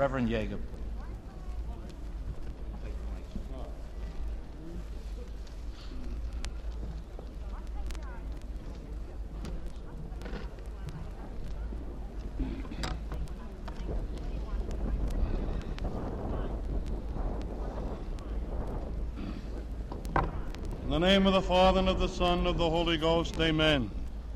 Reverend Jacob. In the name of the Father, and of the Son, and of the Holy Ghost, amen.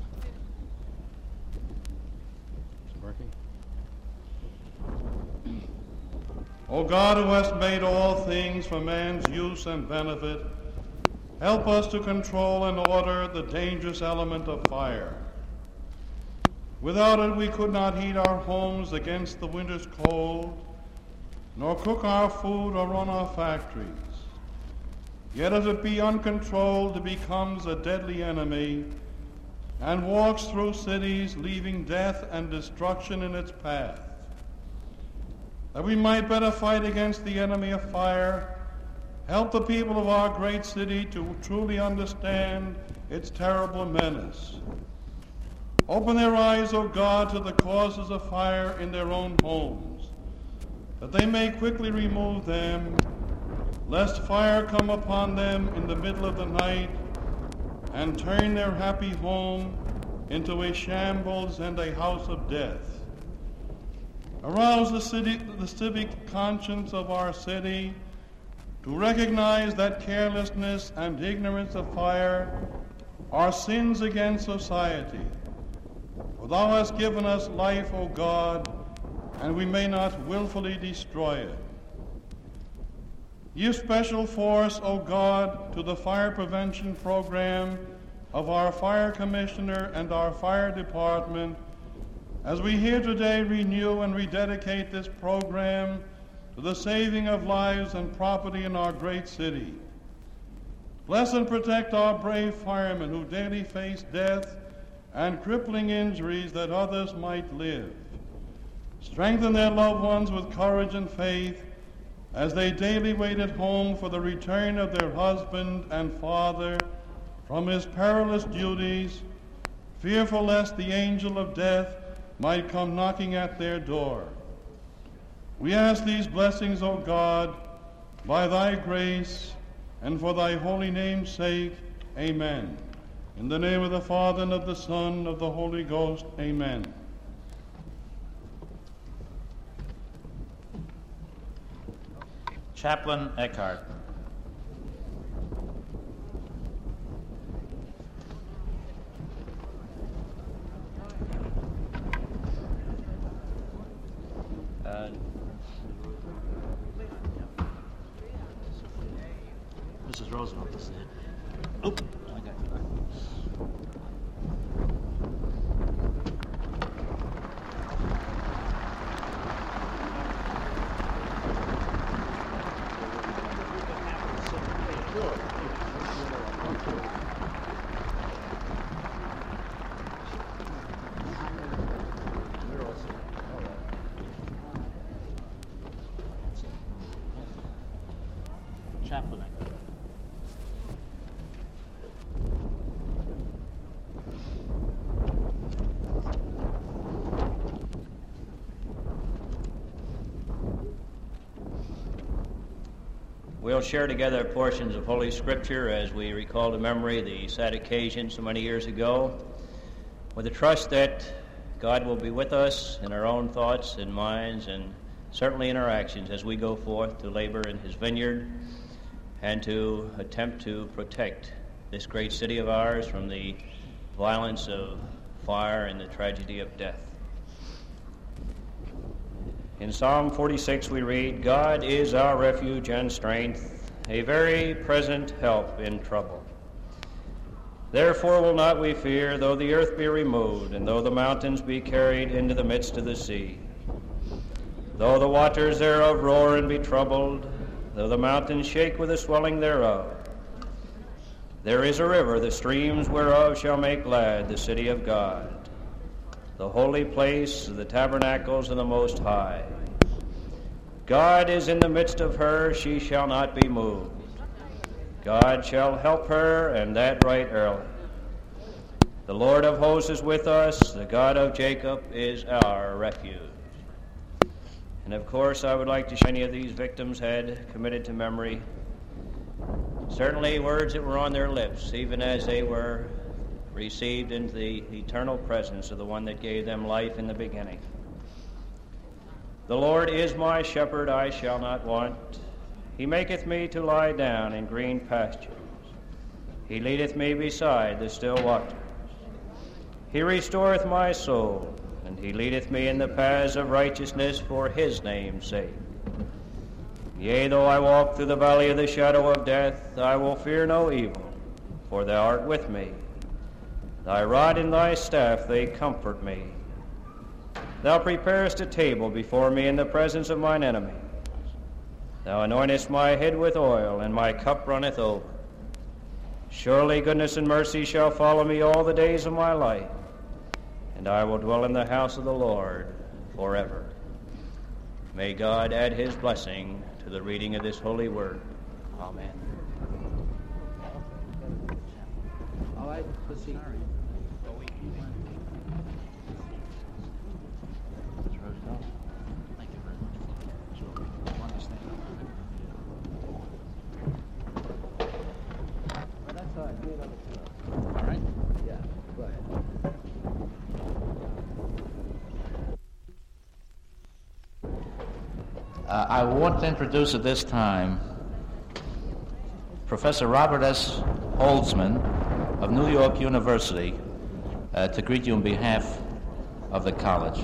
O God, who hast made all things for man's use and benefit, help us to control and order the dangerous element of fire. Without it, we could not heat our homes against the winter's cold, nor cook our food or run our factories. Yet as it be uncontrolled, it becomes a deadly enemy and walks through cities, leaving death and destruction in its path. That we might better fight against the enemy of fire, help the people of our great city to truly understand its terrible menace. Open their eyes, O God, to the causes of fire in their own homes, that they may quickly remove them, lest fire come upon them in the middle of the night and turn their happy home into a shambles and a house of death. Arouse the civic conscience of our city to recognize that carelessness and ignorance of fire are sins against society. For thou hast given us life, O God, and we may not willfully destroy it. Give special force, O God, to the fire prevention program of our fire commissioner and our fire department, as we here today renew and rededicate this program to the saving of lives and property in our great city. Bless and protect our brave firemen who daily face death and crippling injuries that others might live. Strengthen their loved ones with courage and faith as they daily wait at home for the return of their husband and father from his perilous duties, fearful lest the angel of death might come knocking at their door. We ask these blessings, O God, by thy grace and for thy holy name's sake. Amen. In the name of the Father, and of the Son, and of the Holy Ghost. Amen. Chaplain Eckhart. Mrs. Roosevelt, this is it. Oh, I got it. Chaplain. We'll share together portions of Holy Scripture as we recall to memory the sad occasion so many years ago, with the trust that God will be with us in our own thoughts and minds, and certainly in our actions as we go forth to labor in His vineyard and to attempt to protect this great city of ours from the violence of fire and the tragedy of death. In Psalm 46 we read, God is our refuge and strength, a very present help in trouble. Therefore will not we fear, though the earth be removed, and though the mountains be carried into the midst of the sea. Though the waters thereof roar and be troubled, though the mountains shake with the swelling thereof. There is a river, the streams whereof shall make glad the city of God, the holy place of the tabernacles of the Most High. God is in the midst of her, she shall not be moved. God shall help her, and that right early. The Lord of hosts is with us, the God of Jacob is our refuge. And of course, I would like to shake any of these victims' head committed to memory. Certainly words that were on their lips, even as they were received into the eternal presence of the one that gave them life in the beginning. The Lord is my shepherd, I shall not want. He maketh me to lie down in green pastures. He leadeth me beside the still waters. He restoreth my soul, and he leadeth me in the paths of righteousness for his name's sake. Yea, though I walk through the valley of the shadow of death, I will fear no evil, for thou art with me. Thy rod and thy staff, they comfort me. Thou preparest a table before me in the presence of mine enemies. Thou anointest my head with oil, and my cup runneth over. Surely goodness and mercy shall follow me all the days of my life, and I will dwell in the house of the Lord forever. May God add his blessing to the reading of this holy word. Amen. All right, proceed. Thank you very much. So, you understand? Well, that's all right. Do it on the floor. All right. Yeah, go ahead. I want to introduce at this time Professor Robert S. Holtzman of New York University to greet you on behalf of the college.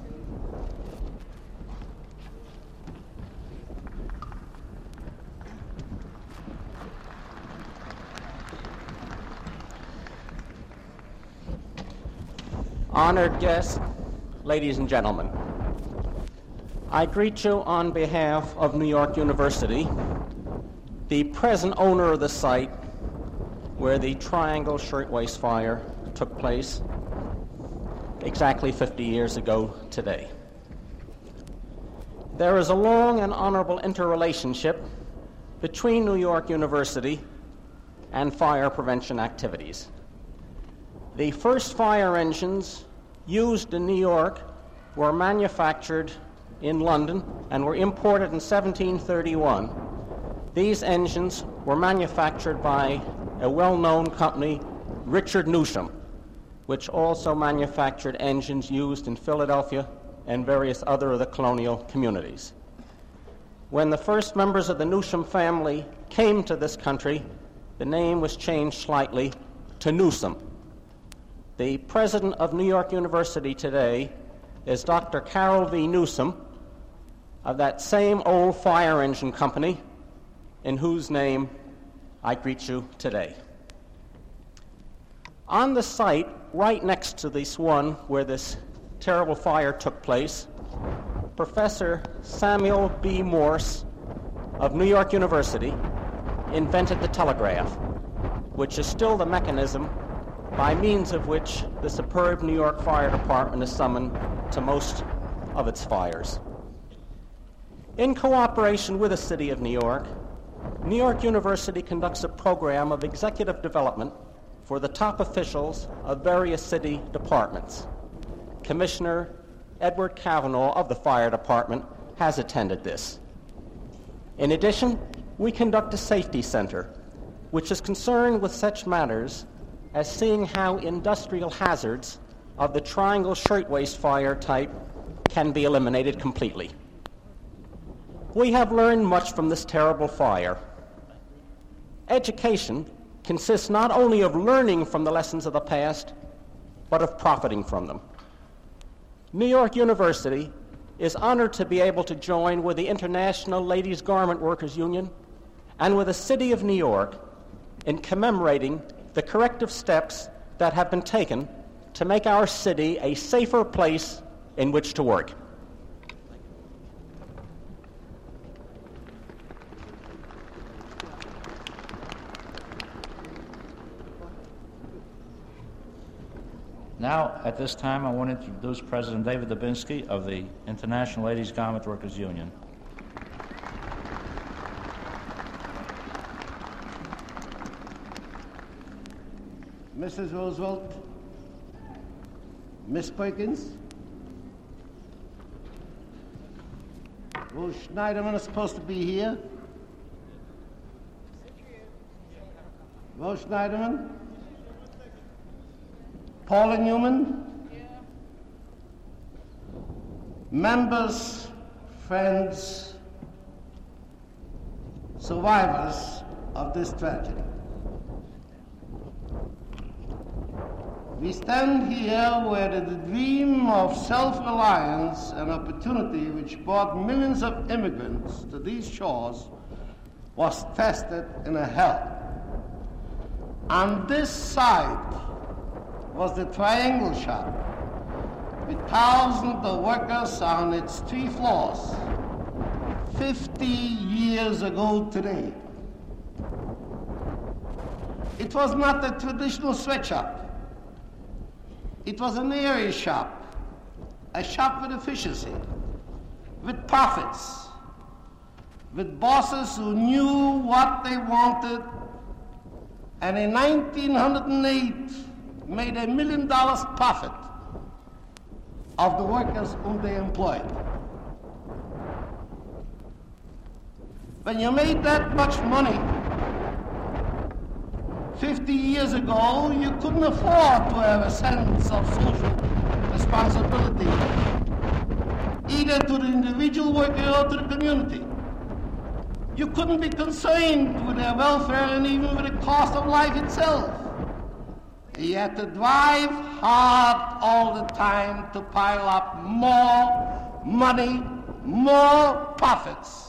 Honored guests, ladies and gentlemen, I greet you on behalf of New York University, the present owner of the site where the Triangle Shirtwaist Fire took place exactly 50 years ago today. There is a long and honorable interrelationship between New York University and fire prevention activities. The first fire engines used in New York were manufactured in London and were imported in 1731. These engines were manufactured by a well-known company, Richard Newsham, which also manufactured engines used in Philadelphia and various other of the colonial communities. When the first members of the Newsham family came to this country, the name was changed slightly to Newsom. The president of New York University today is Dr. Carroll V. Newsom of that same old fire engine company in whose name I greet you today. On the site right next to this one where this terrible fire took place, Professor Samuel B. Morse of New York University invented the telegraph, which is still the mechanism by means of which the superb New York Fire Department is summoned to most of its fires. In cooperation with the City of New York University conducts a program of executive development for the top officials of various city departments. Commissioner Edward Kavanaugh of the Fire Department has attended this. In addition, we conduct a safety center, which is concerned with such matters as seeing how industrial hazards of the Triangle Shirtwaist Fire type can be eliminated completely. We have learned much from this terrible fire. Education consists not only of learning from the lessons of the past, but of profiting from them. New York University is honored to be able to join with the International Ladies Garment Workers Union and with the City of New York in commemorating the corrective steps that have been taken to make our city a safer place in which to work. Now, at this time, I want to introduce President David Dubinsky of the International Ladies Garment Workers Union. Mrs. Roosevelt, Miss Perkins, Rose Schneiderman is supposed to be here. Rose Schneiderman? Paula Newman? Members, friends, survivors of this tragedy. We stand here where the dream of self-reliance and opportunity which brought millions of immigrants to these shores was tested in a hell. On this side was the Triangle Shop, with thousands of workers on its 3 floors, 50 years ago today. It was not a traditional sweatshop. It was an area shop, a shop with efficiency, with profits, with bosses who knew what they wanted, and in 1908 made $1 million profit of the workers whom they employed. When you made that much money 50 years ago, you couldn't afford to have a sense of social responsibility, either to the individual worker or to the community. You couldn't be concerned with their welfare and even with the cost of life itself. You had to drive hard all the time to pile up more money, more profits.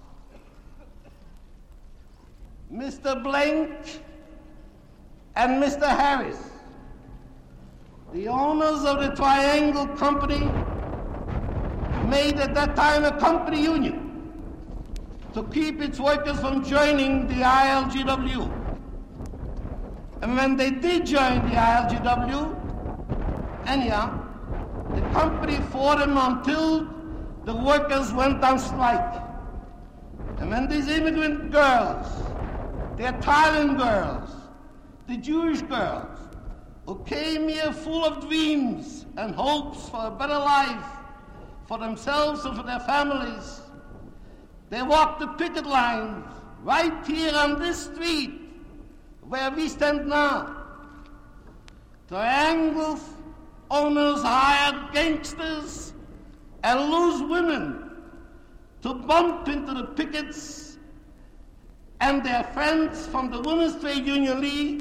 Mr. Blank and Mr. Harris, the owners of the Triangle Company, made at that time a company union to keep its workers from joining the ILGW. And when they did join the ILGW, anyhow, the company fought them until the workers went on strike. And when these immigrant girls, the Italian girls, the Jewish girls, who came here full of dreams and hopes for a better life for themselves and for their families, they walked the picket lines right here on this street where we stand now. Triangle owners hired gangsters and loose women to bump into the pickets, and their friends from the Women's Trade Union League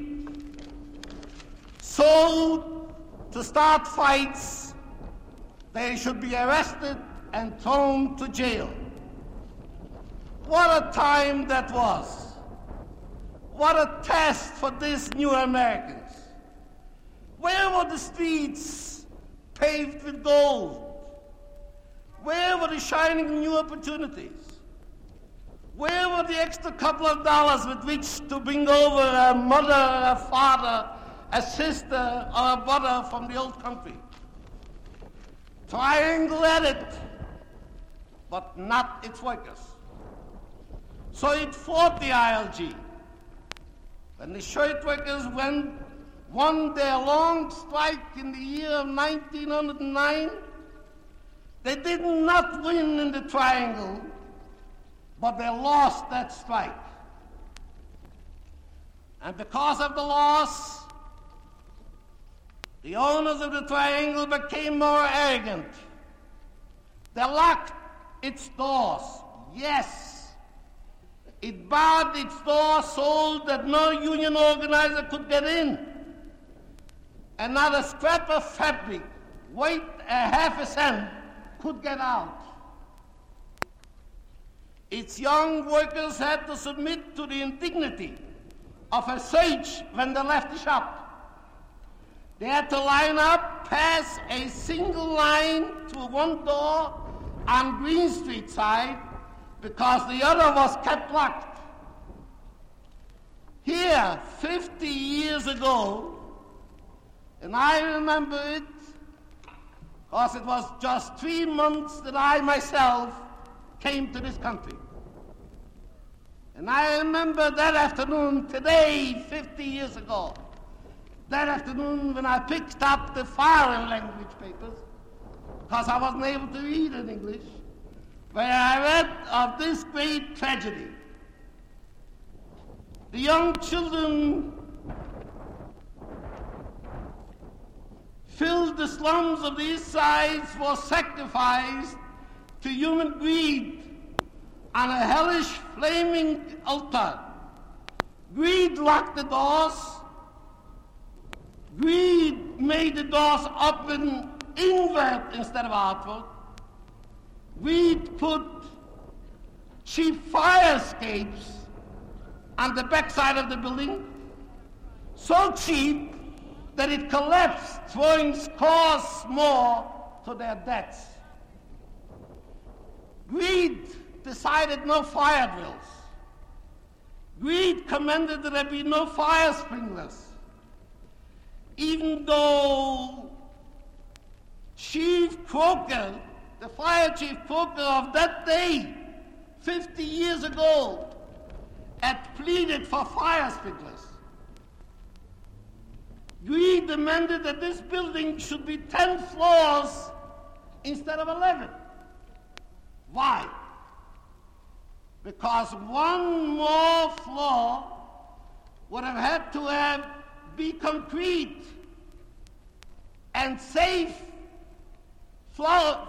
so to start fights, they should be arrested and thrown to jail. What a time that was. What a test for these new Americans. Where were the streets paved with gold? Where were the shining new opportunities? Where were the extra couple of dollars with which to bring over a mother, a father, a sister, or a brother from the old country? Triangle had it, but not its workers. So it fought the ILG. When the shirt workers won their long strike in the year of 1909, they did not win in the Triangle, but they lost that strike. And because of the loss, the owners of the Triangle became more arrogant. They locked its doors. Yes, it barred its doors so that no union organizer could get in. And not a scrap of fabric, weight a half a cent, could get out. Its young workers had to submit to the indignity of a search when they left the shop. They had to line up past a single line to one door on Green Street side because the other was kept locked. Here, 50 years ago, and I remember it because it was just 3 months that I myself came to this country. And I remember that afternoon today, 50 years ago, that afternoon when I picked up the foreign language papers, because I wasn't able to read in English, where I read of this great tragedy. The young children filled the slums of the East Sides were sacrificed to human greed on a hellish flaming altar. Greed locked the doors. Greed made the doors open inward instead of outward. Greed put cheap fire escapes on the backside of the building, so cheap that it collapsed, throwing scores more to their deaths. Greed decided no fire drills. Greed commanded that there be no fire sprinklers. Even though Chief Croker, the fire chief Croker of that day, 50 years ago, had pleaded for fire sprinklers. Greed demanded that this building should be 10 floors instead of 11. Why? Because one more floor would have had to be concrete and safe floors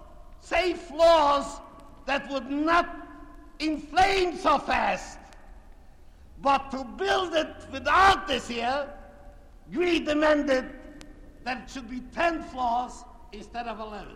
that would not inflame so fast. But to build it without this here, Greed demanded that it should be 10 floors instead of 11.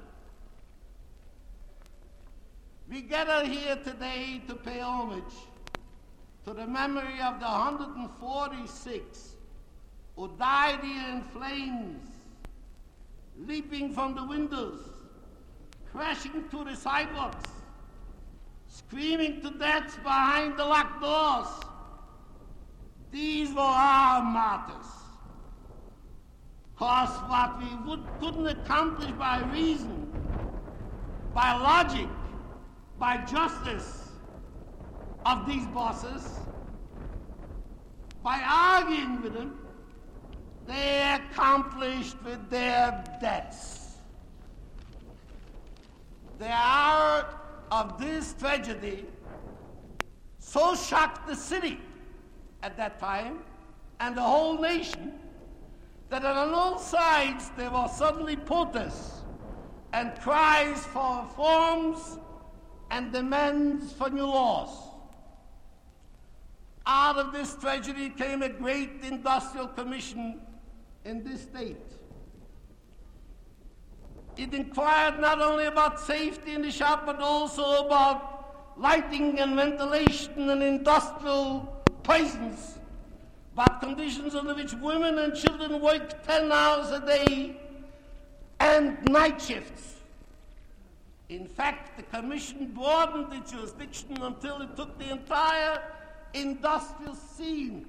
We gather here today to pay homage to the memory of the 146 who died here in flames, leaping from the windows, crashing through the sidewalks, screaming to death behind the locked doors. These were our martyrs. Because what we couldn't accomplish by reason, by logic, by justice of these bosses, by arguing with them, they accomplished with their deaths. The hour of this tragedy so shocked the city at that time and the whole nation that on all sides there were suddenly protests and cries for reforms and demands for new laws. Out of this tragedy came a great industrial commission in this state. It inquired not only about safety in the shop, but also about lighting and ventilation and industrial poisons, about conditions under which women and children work 10 hours a day and night shifts. In fact, the commission broadened its jurisdiction until it took the entire industrial scene.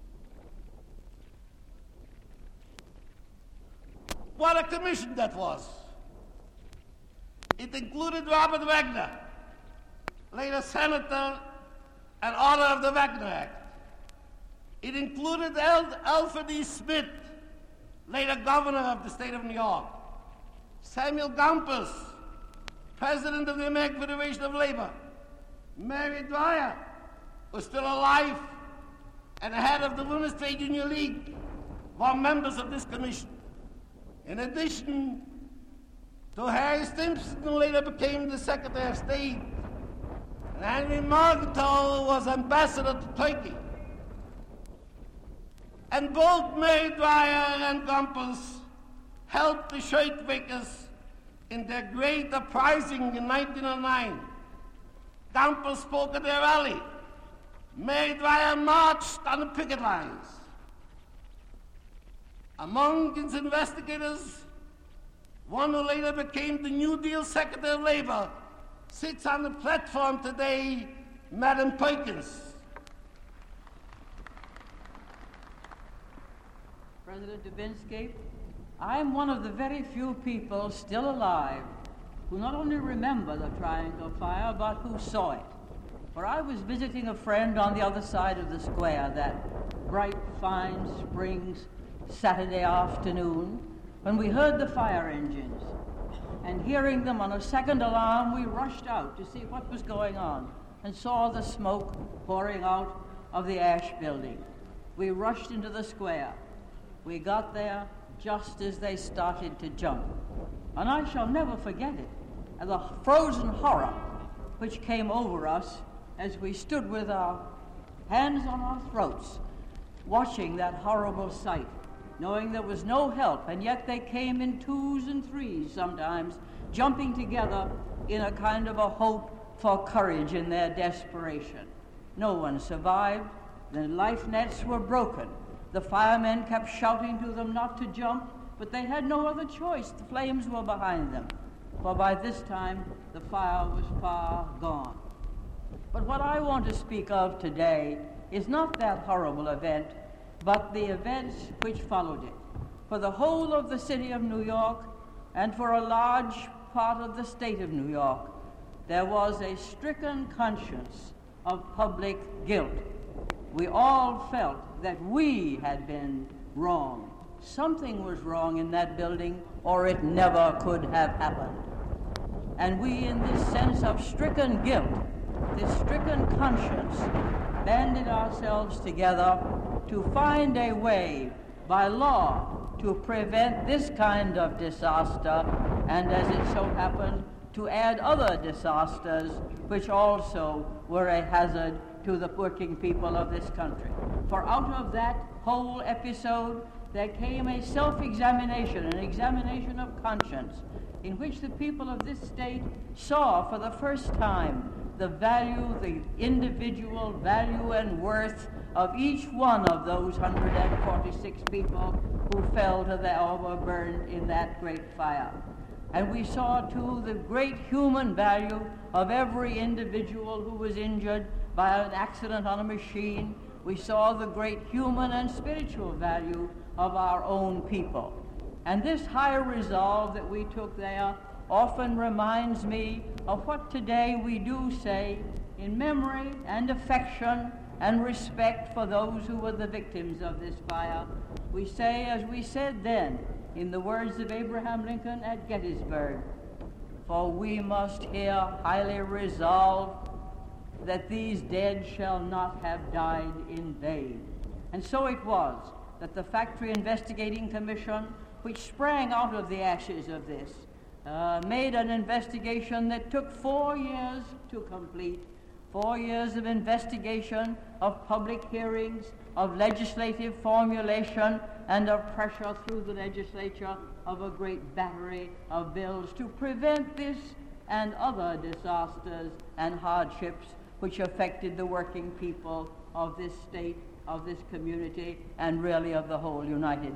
What a commission that was. It included Robert Wagner, later senator and author of the Wagner Act. It included Alfred E. Smith, later governor of the state of New York. Samuel Gompers, president of the American Federation of Labor. Mary Dwyer, who's still alive and the head of the Women's Trade Union League, were members of this commission. In addition to Harry Stimson, who later became the Secretary of State, and Henry Morgenthau was ambassador to Turkey. And both Mary Dwyer and Gompers helped the shirtmakers in their great uprising in 1909. Gompers spoke at their rally. Mary Dwyer marched on the picket lines. Among its investigators, one who later became the New Deal Secretary of Labor, sits on the platform today, Madam Perkins. President Dubinsky, I am one of the very few people still alive who not only remember the Triangle Fire, but who saw it. For I was visiting a friend on the other side of the square that bright, fine spring Saturday afternoon when we heard the fire engines. and hearing them on a second alarm, we rushed out to see what was going on and saw the smoke pouring out of the Ash building. We rushed into the square. We got there just as they started to jump. And I shall never forget it, and the frozen horror which came over us as we stood with our hands on our throats, watching that horrible sight, knowing there was no help, and yet they came in twos and threes sometimes, jumping together in a kind of a hope for courage in their desperation. No one survived. The life nets were broken. The firemen kept shouting to them not to jump, but they had no other choice. The flames were behind them, for by this time the fire was far gone. But what I want to speak of today is not that horrible event, but the events which followed it. For the whole of the city of New York, and for a large part of the state of New York, there was a stricken conscience of public guilt. We all felt that we had been wrong. Something was wrong in that building, or it never could have happened. And we, in this sense of stricken guilt, this stricken conscience, banded ourselves together to find a way by law to prevent this kind of disaster, and as it so happened, to add other disasters which also were a hazard to the working people of this country. For out of that whole episode, there came a self-examination, an examination of conscience, in which the people of this state saw for the first time the value, the individual value and worth of each one of those 146 people who fell to their or were burned in that great fire. And we saw, too, the great human value of every individual who was injured by an accident on a machine. We saw the great human and spiritual value of our own people. And this higher resolve that we took there often reminds me of what today we do say in memory and affection and respect for those who were the victims of this fire. We say, as we said then, in the words of Abraham Lincoln at Gettysburg, "For we must here highly resolve that these dead shall not have died in vain." And so it was that the Factory Investigating Commission, which sprang out of the ashes of this, made an investigation that took 4 years to complete, 4 years of investigation, of public hearings, of legislative formulation, and of pressure through the legislature of a great battery of bills to prevent this and other disasters and hardships which affected the working people of this state, of this community, and really of the whole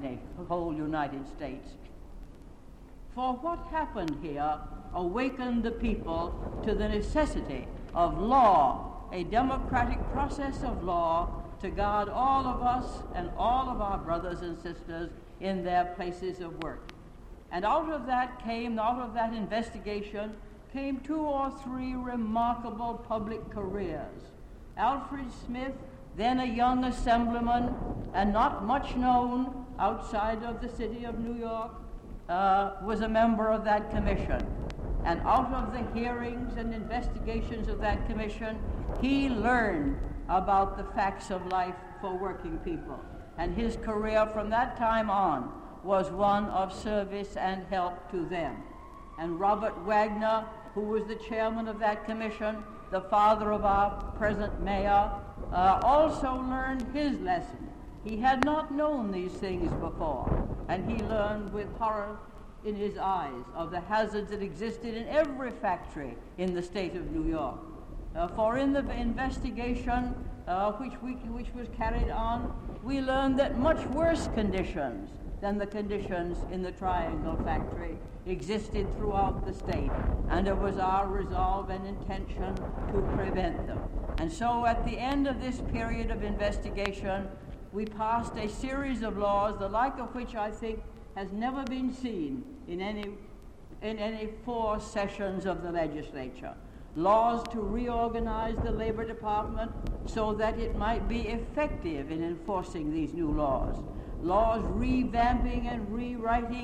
United States. For what happened here awakened the people to the necessity of law, a democratic process of law to guard all of us and all of our brothers and sisters in their places of work. And out of that investigation, came 2 or 3 remarkable public careers. Alfred Smith, then a young assemblyman and not much known outside of the city of New York, was a member of that commission. And out of the hearings and investigations of that commission, he learned about the facts of life for working people. And his career from that time on was one of service and help to them. And Robert Wagner, who was the chairman of that commission, the father of our present mayor, also learned his lesson. He had not known these things before, and he learned with horror in his eyes of the hazards that existed in every factory in the state of New York. For in the investigation which was carried on, we learned that much worse conditions than the conditions in the Triangle factory existed throughout the state, and it was our resolve and intention to prevent them. And so at the end of this period of investigation, we passed a series of laws, the like of which I think has never been seen in any 4 sessions of the legislature. Laws to reorganize the Labor Department so that it might be effective in enforcing these new laws. Laws revamping and rewriting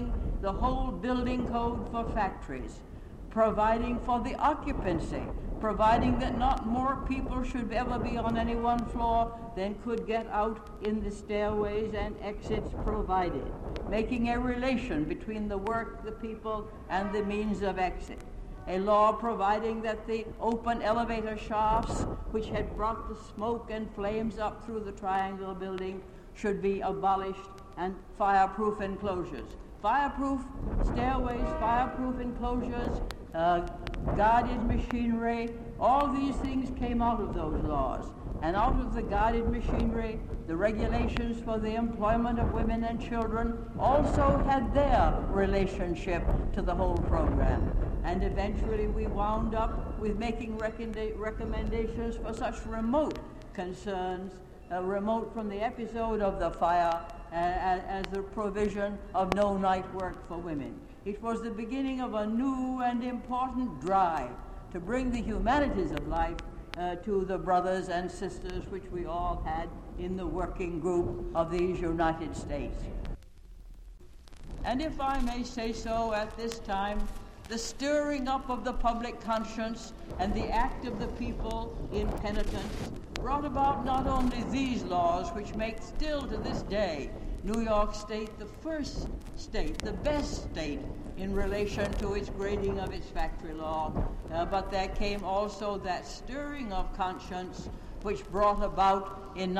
the whole building code for factories, providing for the occupancy, providing that not more people should ever be on any one floor than could get out in the stairways and exits provided, making a relation between the work, the people, and the means of exit. A law providing that the open elevator shafts, which had brought the smoke and flames up through the Triangle building, should be abolished, and fireproof enclosures. Fireproof stairways, fireproof enclosures, guarded machinery, all these things came out of those laws. And out of the guarded machinery, the regulations for the employment of women and children also had their relationship to the whole program. And eventually we wound up with making recommendations for such remote concerns, remote from the episode of the fire, as the provision of no night work for women. It was the beginning of a new and important drive to bring the humanities of life to the brothers and sisters which we all had in the working group of these United States. And if I may say so at this time, the stirring up of the public conscience and the act of the people in penitence brought about not only these laws, which make still to this day New York State the first state, the best state in relation to its grading of its factory law, but there came also that stirring of conscience which brought about in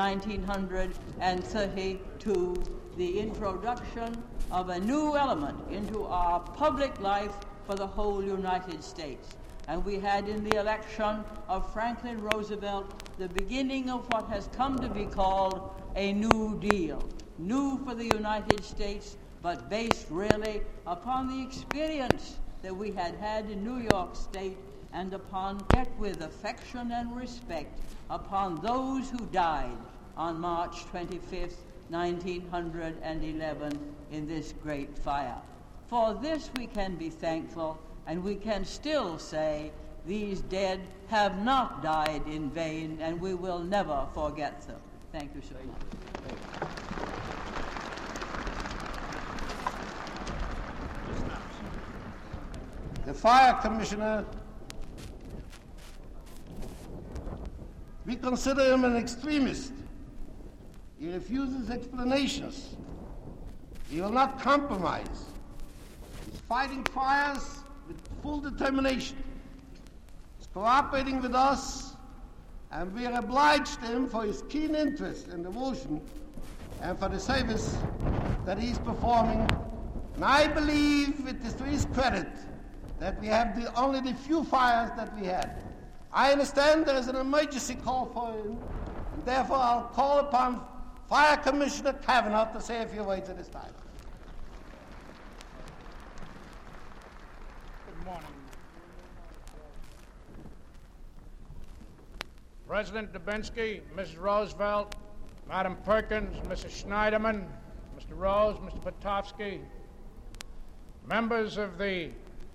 1932 the introduction of a new element into our public life for the whole United States. And we had in the election of Franklin Roosevelt the beginning of what has come to be called a New Deal. New for the United States, but based really upon the experience that we had had in New York State and upon, yet with affection and respect, upon those who died on March 25th, 1911 in this great fire. For this we can be thankful, and we can still say these dead have not died in vain, and we will never forget them. Thank you so much. The fire commissioner, we consider him an extremist. He refuses explanations. He will not compromise. He's fighting fires with full determination. He's cooperating with us, and we are obliged to him for his keen interest and devotion and for the service that he's performing. And I believe it is to his credit that we have only the few fires that we had. I understand there is an emergency call for him, and therefore I'll call upon Fire Commissioner Kavanaugh to say a few words at this time. Good morning. President Dubinsky, Mrs. Roosevelt, Madam Perkins, Mrs. Schneiderman, Mr. Rose, Mr. Petovsky, members of the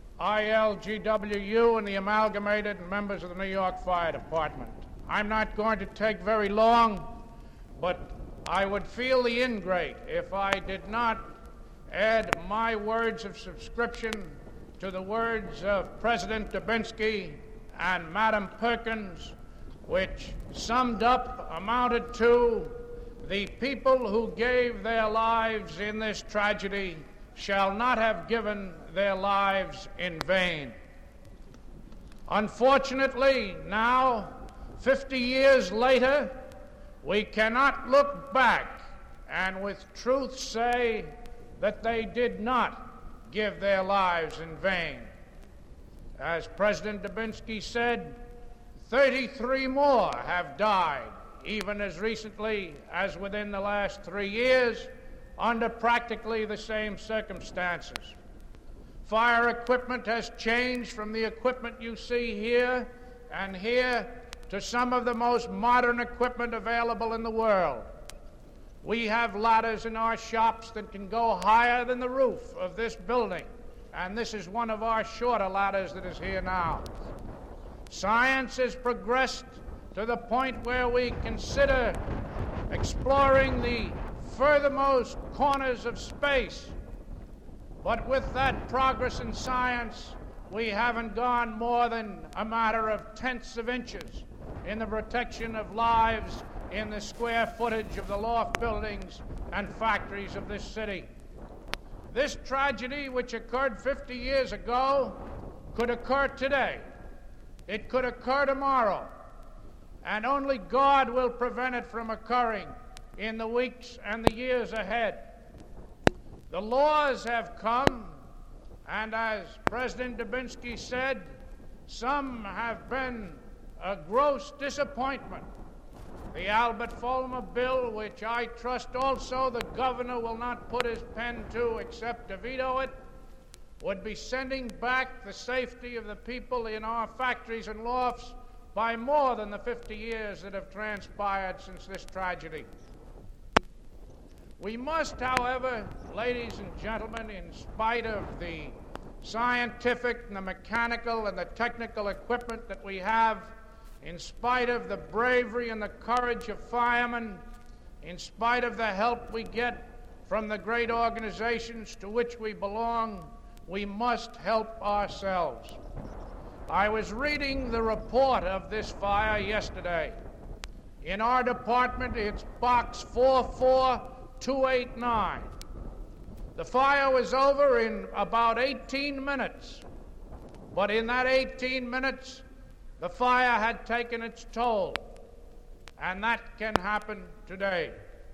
ILGWU and the Amalgamated, and members of the New York Fire Department. I'm not going to take very long, but I would feel the ingrate if I did not add my words of subscription to the words of President Dubinsky and Madam Perkins, which summed up, amounted to, the people who gave their lives in this tragedy shall not have given their lives in vain. Unfortunately, now, 50 years later, we cannot look back and with truth say that they did not give their lives in vain. As President Dubinsky said, 33 more have died, even as recently as within the last 3 years, under practically the same circumstances. Fire equipment has changed from the equipment you see here and here to some of the most modern equipment available in the world. We have ladders in our shops that can go higher than the roof of this building, and this is one of our shorter ladders that is here now. Science has progressed to the point where we consider exploring the furthermost corners of space But with that progress in science, we haven't gone more than a matter of tenths of inches in the protection of lives in the square footage of the loft buildings and factories of this city. This tragedy, which occurred 50 years ago, could occur today. It could occur tomorrow. And only God will prevent it from occurring in the weeks and the years ahead. The laws have come, and as President Dubinsky said, some have been a gross disappointment. The Albert Folmer bill, which I trust also the governor will not put his pen to except to veto it, would be sending back the safety of the people in our factories and lofts by more than the 50 years that have transpired since this tragedy. We must, however, ladies and gentlemen, in spite of the scientific and the mechanical and the technical equipment that we have, in spite of the bravery and the courage of firemen, in spite of the help we get from the great organizations to which we belong, we must help ourselves. I was reading the report of this fire yesterday. In our department, it's box 44289. The fire was over in about 18 minutes. But in that 18 minutes, the fire had taken its toll. And that can happen today.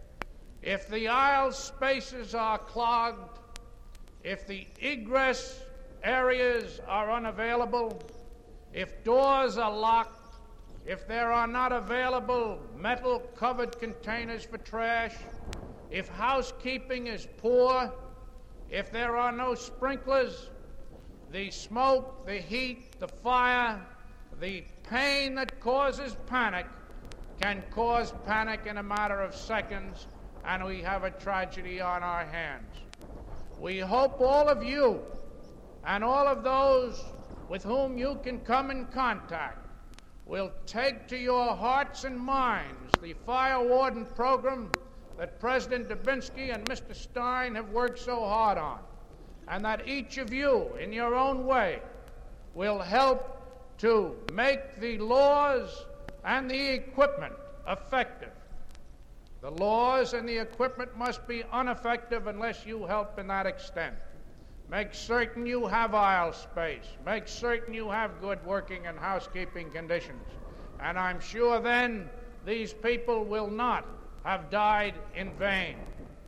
If the aisle spaces are clogged, if the egress areas are unavailable, if doors are locked, if there are not available metal-covered containers for trash, if housekeeping is poor, if there are no sprinklers, the smoke, the heat, the fire, the pain that causes panic can cause panic in a matter of seconds, and we have a tragedy on our hands. We hope all of you and all of those with whom you can come in contact will take to your hearts and minds the fire warden program that President Dubinsky and Mr. Stein have worked so hard on, and that each of you, in your own way, will help to make the laws and the equipment effective. The laws and the equipment must be ineffective unless you help in that extent. Make certain you have aisle space. Make certain you have good working and housekeeping conditions. And I'm sure then these people will not have died in vain.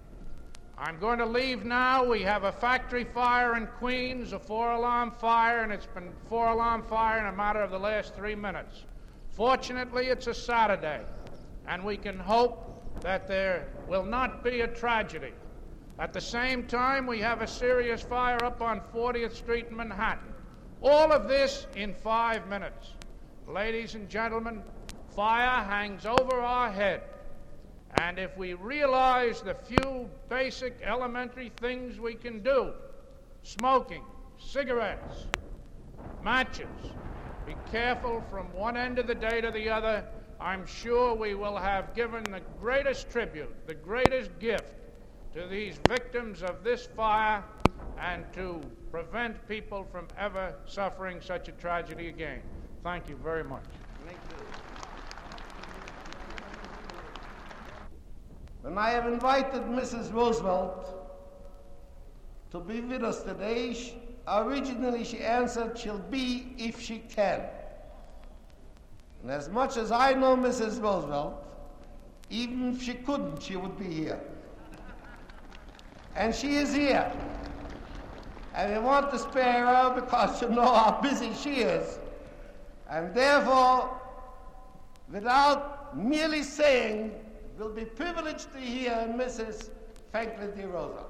I'm going to leave now. We have a factory fire in Queens, a 4-alarm fire, and it's been 4-alarm fire in a matter of the last 3 minutes. Fortunately, it's a Saturday, and we can hope that there will not be a tragedy. At the same time, we have a serious fire up on 40th Street in Manhattan. All of this in 5 minutes. Ladies and gentlemen, fire hangs over our head. And if we realize the few basic elementary things we can do, smoking, cigarettes, matches, be careful from one end of the day to the other, I'm sure we will have given the greatest tribute, the greatest gift to these victims of this fire, and to prevent people from ever suffering such a tragedy again. Thank you very much. Thank you. When I have invited Mrs. Roosevelt to be with us today, originally she answered she'll be if she can. And as much as I know Mrs. Roosevelt, even if she couldn't, she would be here. And she is here. And we want to spare her because you know how busy she is. And therefore, without merely saying, we'll be privileged to hear Mrs. Franklin D. Roosevelt.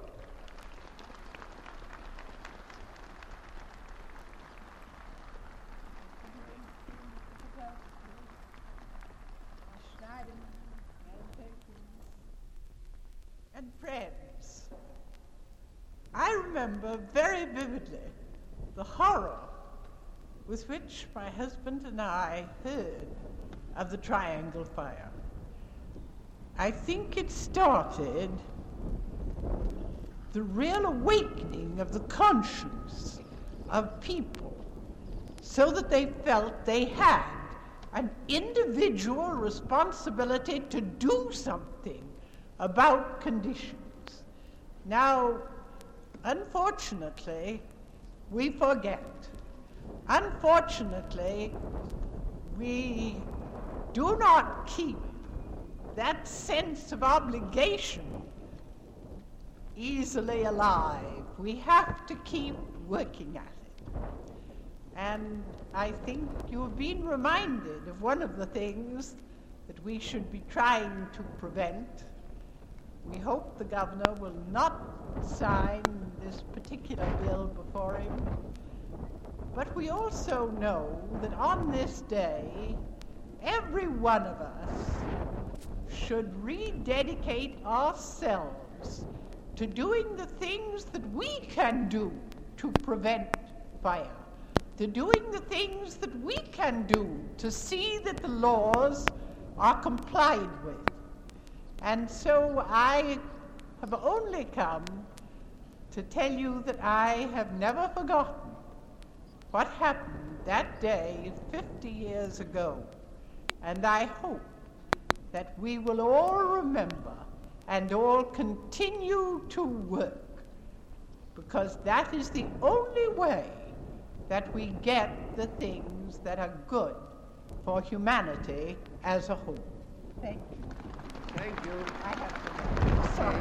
And friends, I remember very vividly the horror with which my husband and I heard of the Triangle Fire. I think it started the real awakening of the conscience of people so that they felt they had an individual responsibility to do something about conditions. Now, unfortunately, we forget. Unfortunately, we do not keep that sense of obligation easily alive. We have to keep working at it. And I think you have been reminded of one of the things that we should be trying to prevent. We hope the governor will not sign this particular bill before him. But we also know that on this day, every one of us should rededicate ourselves to doing the things that we can do to prevent fire, to doing the things that we can do to see that the laws are complied with. And so I have only come to tell you that I have never forgotten what happened that day 50 years ago. And I hope that we will all remember and all continue to work, because that is the only way that we get the things that are good for humanity as a whole. Thank you. Thank you. I have to go. Sorry.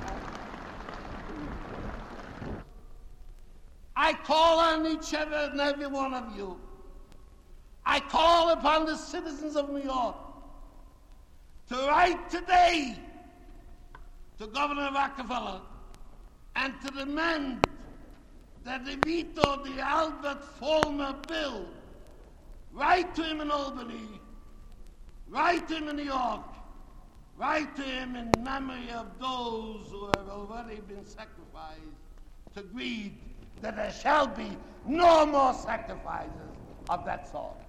I call on each and every one of you. I call upon the citizens of New York to write today to Governor Rockefeller and to demand that they veto the Albert Fulmer bill. Write to him in Albany. Write to him in New York. Write to him in memory of those who have already been sacrificed to greed, that there shall be no more sacrifices of that sort.